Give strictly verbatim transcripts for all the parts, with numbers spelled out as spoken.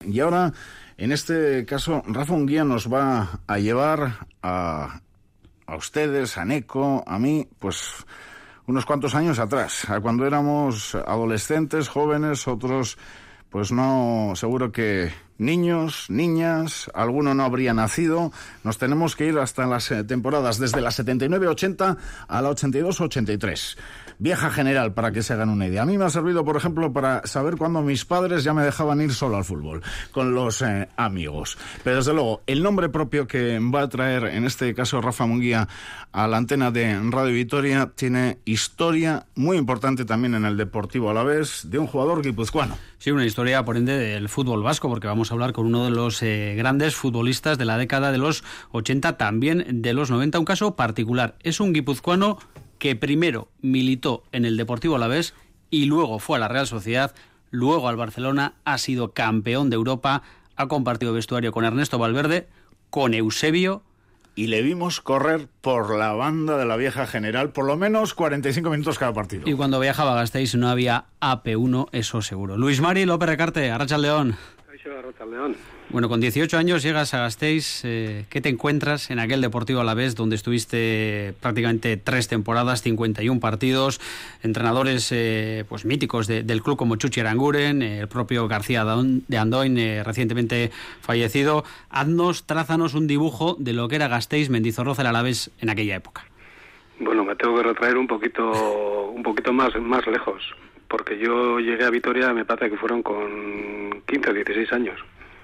Y ahora, en este caso, Rafa Munguía nos va a llevar a, a ustedes, a Neco, a mí, pues unos cuantos años atrás, a cuando éramos adolescentes, jóvenes, otros, pues no, seguro que niños, niñas, alguno no habría nacido. Nos tenemos que ir hasta las temporadas desde la setenta y nueve ochenta a la ochenta y dos ochenta y tres. Vieja general, para que se hagan una idea. A mí me ha servido, por ejemplo, para saber cuándo mis padres ya me dejaban ir solo al fútbol, con los eh, amigos. Pero desde luego, el nombre propio que va a traer, en este caso, Rafa Munguía, a la antena de Radio Vitoria, tiene historia muy importante también en el Deportivo Alavés, de un jugador guipuzcoano. Sí, una historia, por ende, del fútbol vasco, porque vamos a hablar con uno de los eh, grandes futbolistas de la década de los ochenta, también de los noventa. Un caso particular. Es un guipuzcoano que primero militó en el Deportivo Alavés y luego fue a la Real Sociedad, luego al Barcelona, ha sido campeón de Europa, ha compartido vestuario con Ernesto Valverde, con Eusebio. Y le vimos correr por la banda de la vieja general por lo menos cuarenta y cinco minutos cada partido. Y cuando viajaba a Gasteiz no había A P uno, eso seguro. Luis Mari López Recarte, Arratsaldeon. León. Bueno, con dieciocho años llegas a Gasteiz. Eh, ¿Qué te encuentras en aquel Deportivo Alavés donde estuviste prácticamente tres temporadas, cincuenta y uno partidos, entrenadores eh, pues míticos de, del club como Chuchi Aranguren, eh, el propio García de Andoin, eh, recientemente fallecido? Haznos, trázanos un dibujo de lo que era Gasteiz, Mendizorroza, el Alavés en aquella época. Bueno, me tengo que retraer un poquito, un poquito más, más lejos, porque yo llegué a Vitoria, me parece que fueron con quince o dieciséis años.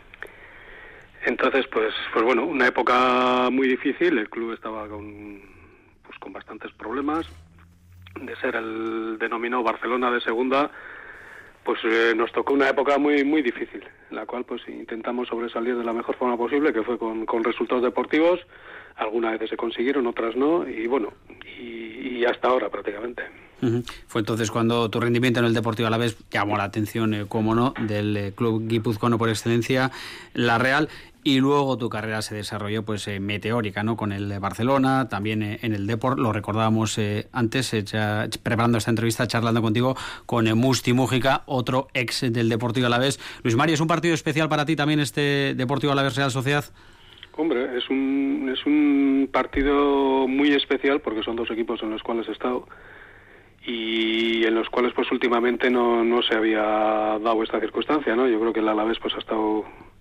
Entonces, pues pues bueno, una época muy difícil. El club estaba con pues con bastantes problemas. De ser el denominado Barcelona de segunda, pues eh, nos tocó una época muy muy difícil, en la cual pues intentamos sobresalir de la mejor forma posible, que fue con, con resultados deportivos. Algunas veces se consiguieron, otras no, y bueno, y, y hasta ahora prácticamente. Uh-huh. Fue entonces cuando tu rendimiento en el Deportivo Alavés llamó la atención, eh, como no, del eh, club guipuzcoano por excelencia, la Real, y luego tu carrera se desarrolló pues eh, meteórica, ¿no? Con el Barcelona, también eh, en el Depor, lo recordábamos eh, antes, eh, ya, preparando esta entrevista, charlando contigo con eh, Musti Mújica, otro ex del Deportivo Alavés. Luis Mari, ¿es un partido especial para ti también este Deportivo Alavés Real Sociedad? Hombre, es un es un partido muy especial porque son dos equipos en los cuales he estado y en los cuales pues últimamente no, no se había dado esta circunstancia, ¿no? Yo creo que el Alavés pues ha estado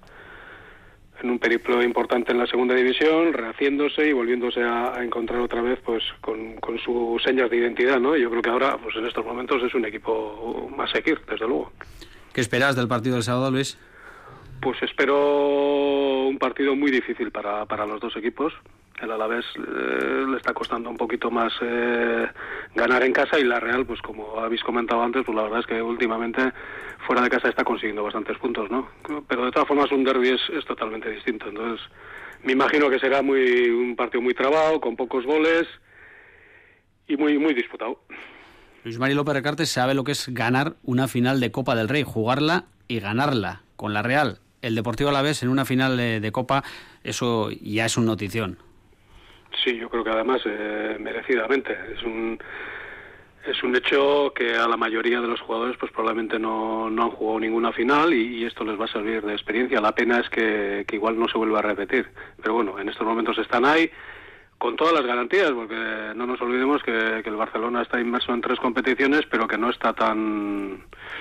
en un periplo importante en la segunda división, rehaciéndose y volviéndose a, a encontrar otra vez pues con, con sus señas de identidad, ¿no? Yo creo que ahora pues en estos momentos es un equipo más seguir, desde luego. ¿Qué esperas del partido del sábado, Luis? Pues espero un partido muy difícil para, para los dos equipos. El Alavés eh, le está costando un poquito más eh, ganar en casa, y la Real, pues como habéis comentado antes, pues la verdad es que últimamente fuera de casa está consiguiendo bastantes puntos, ¿no? Pero de todas formas un derbi es, es totalmente distinto. Entonces me imagino que será muy un partido muy trabado, con pocos goles y muy muy disputado. Luis Mari López Recarte sabe lo que es ganar una final de Copa del Rey, jugarla y ganarla con la Real. El Deportivo Alavés en una final de, de Copa, eso ya es un notición. Sí, yo creo que además eh, merecidamente. Es un es un hecho que a la mayoría de los jugadores pues probablemente no, no han jugado ninguna final y, y esto les va a servir de experiencia. La pena es que, que igual no se vuelva a repetir. Pero bueno, en estos momentos están ahí con todas las garantías, porque no nos olvidemos que, que el Barcelona está inmerso en tres competiciones, pero que no está tan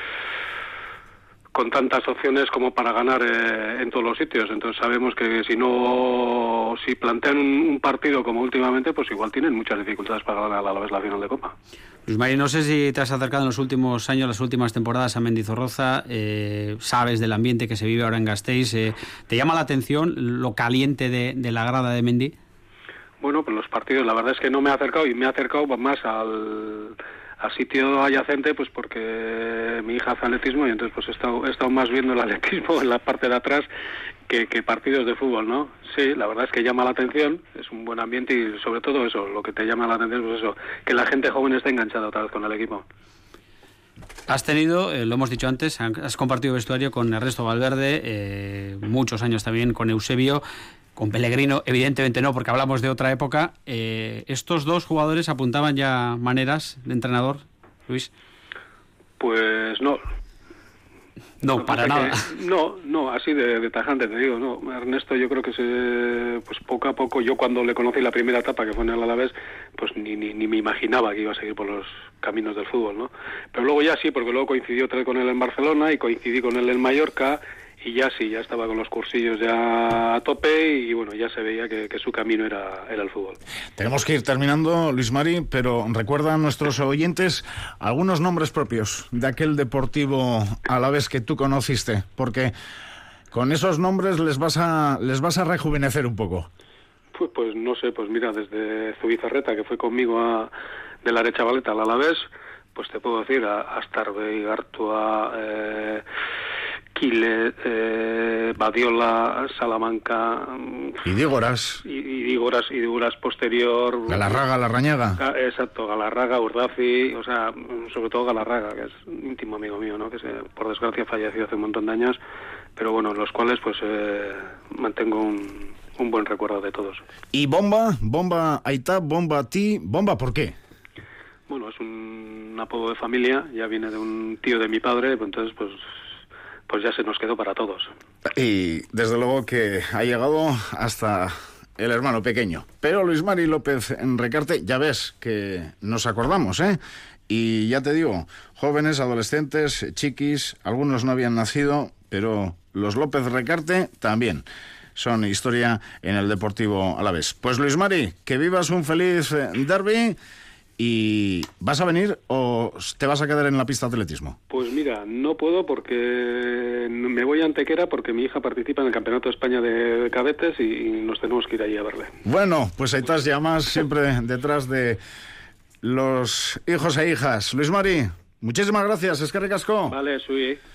con tantas opciones como para ganar eh, en todos los sitios. Entonces sabemos que si no, si plantean un, un partido como últimamente, pues igual tienen muchas dificultades para ganar a la vez la final de Copa. Luis Mari, no sé si te has acercado en los últimos años, las últimas temporadas a Mendizorroza, eh, sabes del ambiente que se vive ahora en Gasteiz, eh, ¿te llama la atención lo caliente de, de la grada de Mendi? Bueno, pues los partidos, la verdad es que no me he acercado, y me he acercado más al... al sitio adyacente, pues porque mi hija hace atletismo y entonces pues he estado, he estado más viendo el atletismo en la parte de atrás que, que partidos de fútbol, ¿no? Sí, la verdad es que llama la atención, es un buen ambiente y sobre todo eso, lo que te llama la atención es eso, que la gente joven esté enganchada otra vez con el equipo. Has tenido, eh, lo hemos dicho antes, has compartido vestuario con Ernesto Valverde, eh, muchos años también con Eusebio. Con Pellegrino, evidentemente no, porque hablamos de otra época. Eh, ¿Estos dos jugadores apuntaban ya maneras de entrenador, Luis? Pues no. No, no para nada. Que, no, no, así de, de tajante te digo, no. Ernesto, yo creo que se, pues poco a poco, yo cuando le conocí la primera etapa, que fue en el Alavés, pues ni, ni, ni me imaginaba que iba a seguir por los caminos del fútbol, ¿no? Pero luego ya sí, porque luego coincidió otra vez con él en Barcelona y coincidí con él en Mallorca, y ya sí, ya estaba con los cursillos ya a tope y bueno, ya se veía que, que su camino era, era el fútbol. Tenemos que ir terminando, Luis Mari, pero recuerda a nuestros oyentes algunos nombres propios de aquel Deportivo Alavés que tú conociste, porque con esos nombres les vas a les vas a rejuvenecer un poco. Pues, pues no sé, pues mira, desde Zubizarreta, que fue conmigo a, de la Aretxabaleta al Alavés, pues te puedo decir a, a Starbe, Gartua, eh, Quile, eh, Badiola, Salamanca... Y Dígoras. Y, y Dígoras, y Dígoras posterior... Galarraga, Larrañaga. Ga, exacto, Galarraga, Urdazi, o sea, sobre todo Galarraga, que es un íntimo amigo mío, ¿no? Que se, por desgracia falleció hace un montón de años, pero bueno, los cuales pues eh, mantengo un, un buen recuerdo de todos. ¿Y Bomba? Bomba Aitá, Bomba Ti, Bomba, ¿por qué? Bueno, es un apodo de familia, ya viene de un tío de mi padre, pues entonces pues... pues ya se nos quedó para todos. Y desde luego que ha llegado hasta el hermano pequeño. Pero Luis Mari López Recarte, ya ves que nos acordamos, ¿eh? Y ya te digo, jóvenes, adolescentes, chiquis, algunos no habían nacido, pero los López Recarte también son historia en el Deportivo Alavés. Pues Luis Mari, que vivas un feliz derbi. ¿Y vas a venir o te vas a quedar en la pista de atletismo? Pues mira, no puedo porque me voy a Antequera porque mi hija participa en el Campeonato de España de cadetes y nos tenemos que ir allí a verle. Bueno, pues ahí estás ya más siempre detrás de los hijos e hijas. Luis Mari, muchísimas gracias, eskerrik asko. Vale, Sui.